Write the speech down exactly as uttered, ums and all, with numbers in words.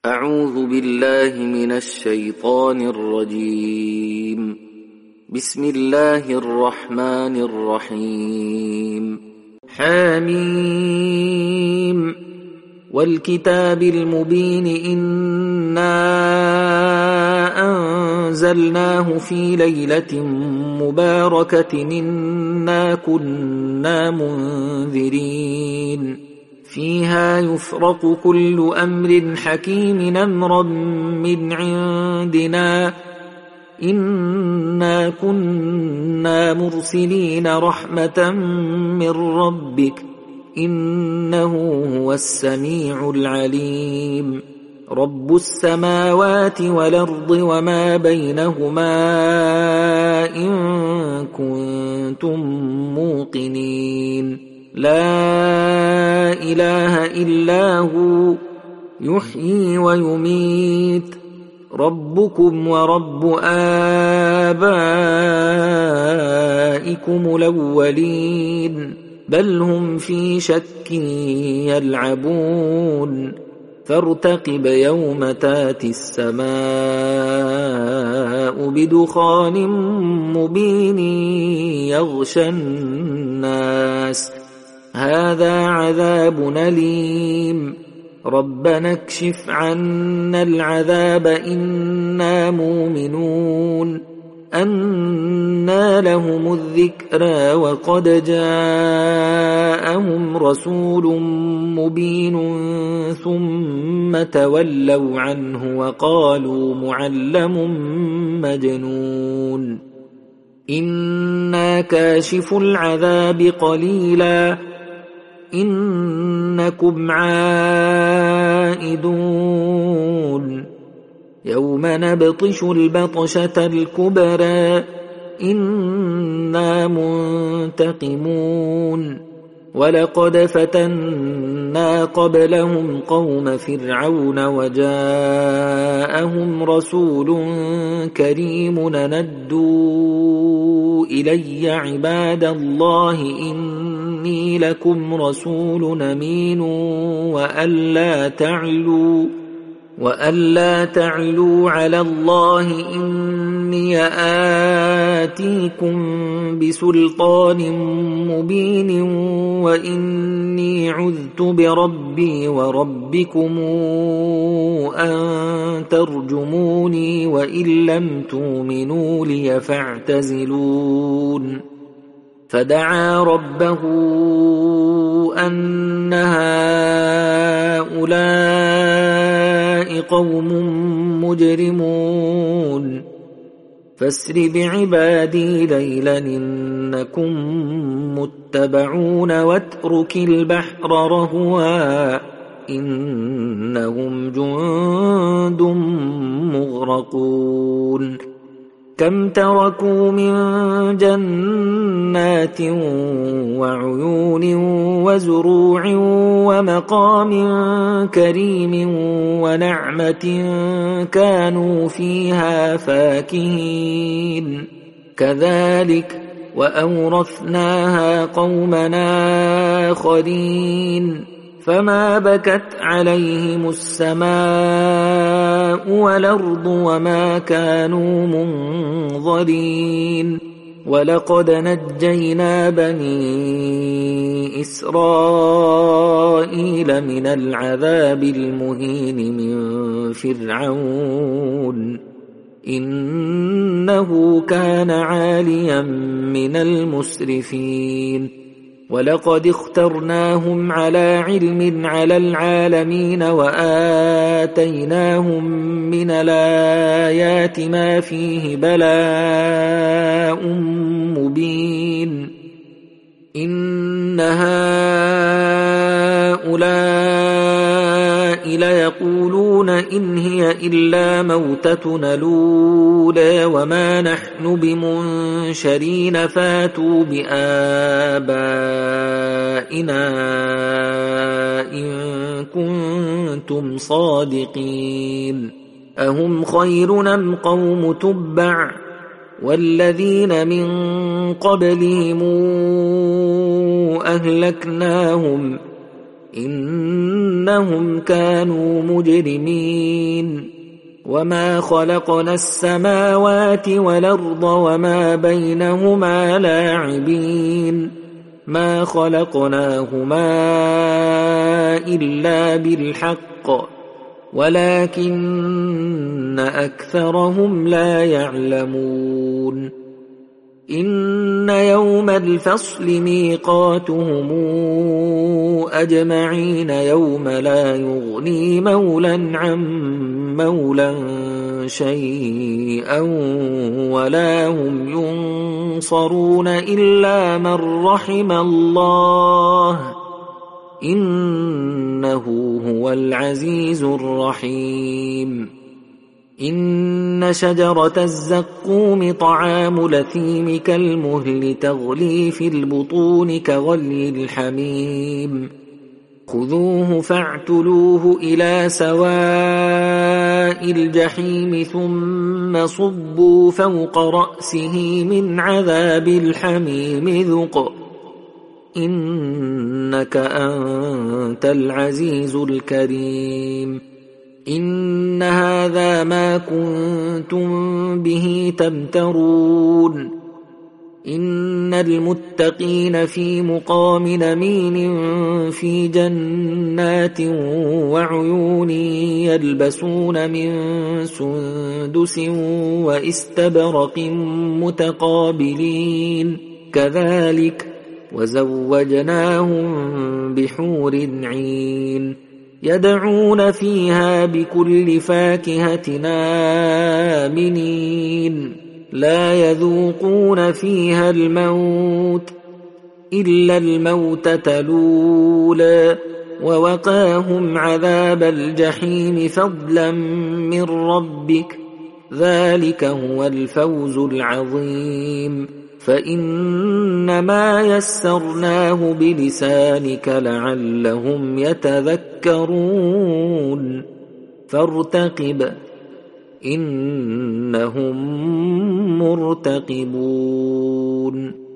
أعوذ بالله من الشيطان الرجيم. بسم الله الرحمن الرحيم. حميم والكتاب المبين إنا أنزلناه في ليلة مباركة إنا كنا منذرين فيها يفرق كل أمر حكيم أمرا من عندنا إنا كنا مرسلين رحمة من ربك إنه هو السميع العليم. رب السماوات والأرض وما بينهما إن كنتم موقنين لا إله إلا هو يحيي ويميت ربكم ورب آبائكم الأولين بل هم في شك يلعبون فارتقب يوم تاتي السماء بدخان مبين يغشى الناس هذا عذاب أليم ربنا اكشف عنا العذاب إنا مؤمنون أنى لهم الذكرى وقد جاءهم رسول مبين ثم تولوا عنه وقالوا معلم مجنون إنا كاشف العذاب قليلا إنكم عائدون يوم نبطش البطشة الكبرى إنا منتقمون ولقد فتنا قبلهم قوم فرعون وجاءهم رسول كريم ندوا إلي عباد الله إني لكم رسول أمين وألا تعلوا وألا تعلوا على الله إني آتيكم بسلطان مبين وإني عذت بربي وربكم أن ترجموني وإن لم تؤمنوا لي فاعتزلون فدعا ربه أن هؤلاء قوم مجرمون فاسر بعبادي ليلا إنكم متبعون واترك البحر رهوا إنهم جند مغرقون كم تركوا من جنات وعيون وزروع ومقام كريم ونعمة كانوا فيها فاكهين كذلك وأورثناها قومنا آخرين فما بكت عليهم السماء والأرض وما كانوا منظرين ولقد نجينا بني إسرائيل من العذاب المهين من فرعون إنه كان عاليا من المسرفين ولقد اخترناهم على علم على العالمين وآتيناهم من الآيات ما فيه بلاء مبين إن هؤلاء ليقولون إن هي إلا موتتنا الأولى وما نحن بمنشرين فاتوا بآبائنا إن كنتم صادقين أهم خير أم قوم تبع والذين من قبلهم أهلكناهم إنهم كانوا مجرمين وما خلقنا السماوات والأرض وما بينهما لاعبين ما خلقناهما إلا بالحق ولكن أكثرهم لا يعلمون إن يوم الفصل ميقاتهم أجمعين يوم لا يغني مولا عن مولا شيئا ولا هم ينصرون إلا من رحم الله إنه هو العزيز الرحيم إن شجرة الزقوم طعام الأثيم كالمهل تغلي في البطون كغلي الحميم خذوه فاعتلوه إلى سواء الجحيم ثم صبوا فوق رأسه من عذاب الحميم ذق إنك أنت العزيز الكريم إن هذا ما كنتم به تمترون إن المتقين في مقام أمين في جنات وعيون يلبسون من سندس واستبرق متقابلين كذلك وزوجناهم بحور عين يدعون فيها بكل فاكهة آمنين لا يذوقون فيها الموت إلا الموتة الأولى ووقاهم عذاب الجحيم فضلا من ربك ذلك هو الفوز العظيم فإنما يسرناه بلسانك لعلهم يتذكرون فارتقب إنهم مرتقبون